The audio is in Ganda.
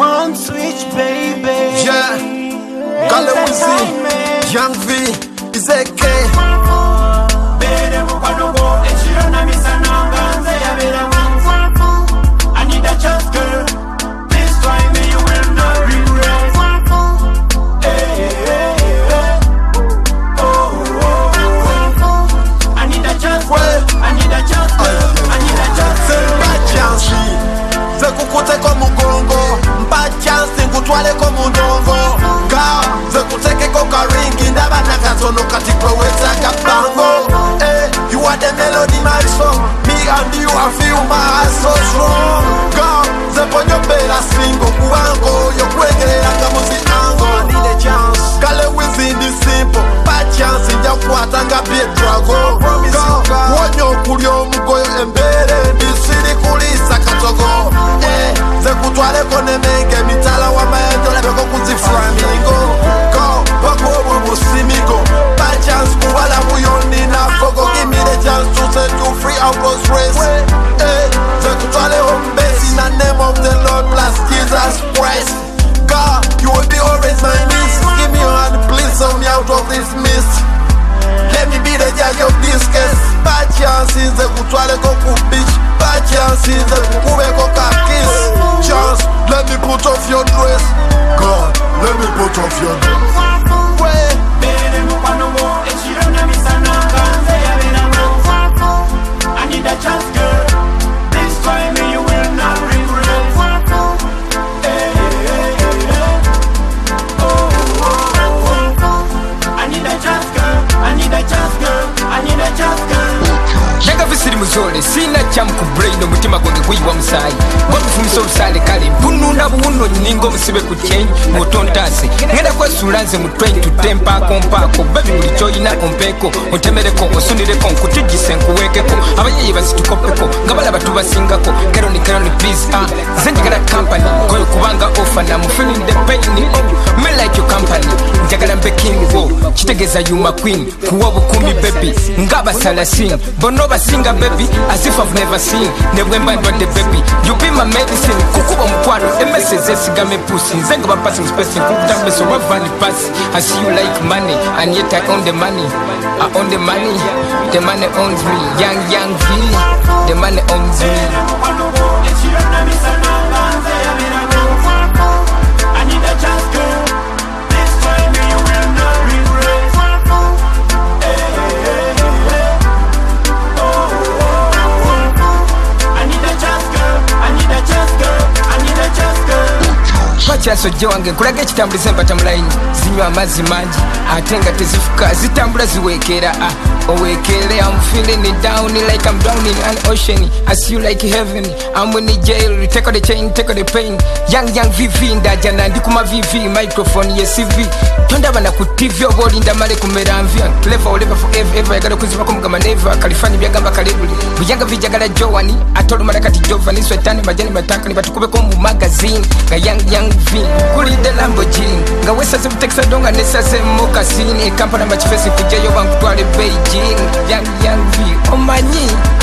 one switch, baby. Yeah, Kale Wizzy, Young V, Izeke. I need a chance, girl. This time you will not regret. Hey, hey, hey. Oh. I need a chance, girl. I need a chance, girl. I need a chance, girl. Mpa chance, zekukute komugongo. Mpa chance, ngutwale komudongo. Ka, zekuteke kokaringi. Ndaba nakatono katikwa wetaka bango. You are the melody, my song. Me and you, I feel my heart so strong. God, the ponyo bela singo kuango. Yo kwegele langa muzi ango. I need a chance. Kale Wizzy this simple. Bad chance in ya kwatanga bie drago. God, wonyo kulyo mgoyo embele. Disiri kulisa katogo. Ze kutwale kone menge. Mitala wa maendo lebeko kuzi flamingo. God, wako musimigo. Bad chance kuwala muyoni na fogo. Give me the chance to set you free out of stress. Zekutwale home base in the name of the Lord bless Jesus Christ. God, you will be always my niece. Give me your hand, please save me out of this mist. Let me be the judge of this case. Bad chances, Zekutwale go ku beach. Bad chances, Zekube go kiss. Chance, let me put off your dress. God, let me put off your dress. I need a chance, girl. This time you will not regret. Hey, hey, hey. Oh. I need a chance, girl. I need a chance, girl. I need a chance, girl. Nega visiri muzole, sina chamu kubrain omutima gwange gwiwa musayi. Wabufumisa obusale kale, bununda buwuno ningo musibe ku change mutontase. Ngenda kwesula nze mu 20 mpaako babi buli kyoyina ompeeko ontemereko osundireko nkutujjise nkuweekeko abayeyi bazitukopeko nga balaba tubasingako keroni please nze njagala company koyo kubanga offer na mu feeling the pain me like your company njagala mbe king wo kitegeeza you my queen kuwa bukumi baby ng'abasalasin bono basinga baby as if I've never seen ne bwemba ndwadde baby you be my medicine kukuba omukwano emesses esigame pussy nze nga bapasi mu space nkukutambe so wavani pass I see you like money and yet I own the money. I own the money. The money owns me. Young V. The money owns me. I need a chance, girl. This time you will not regret. Hey, hey, hey. Oh. I need a chance, girl. I need a chance, girl. I need a chance, girl. Pakyasojja wange nkulaga ekitambuliza empata mu layini zinywa amazzi mangi ate nga tezifuka zitambula ziweekera oweekere I'm feeling it down like I'm down in an ocean I see you like heaven I'm in the jail take all the chain take all the pain young VV ndajana ndi kuma VV microphone ye CV tondaba na ku TV obolinda male kumera mvya clever oliver forever yagala kuzibako mugama never kalifani byagamba kalebuli bujanga vijagala Joani atolumala kati Giovanni swetani majani matakani batukubeko mu magazine ga young V kuli de Lamborghini nga wesaze butekisa donga nesaze mokasini kampala machifesi kujayo bankutwale Beijing young V omanyi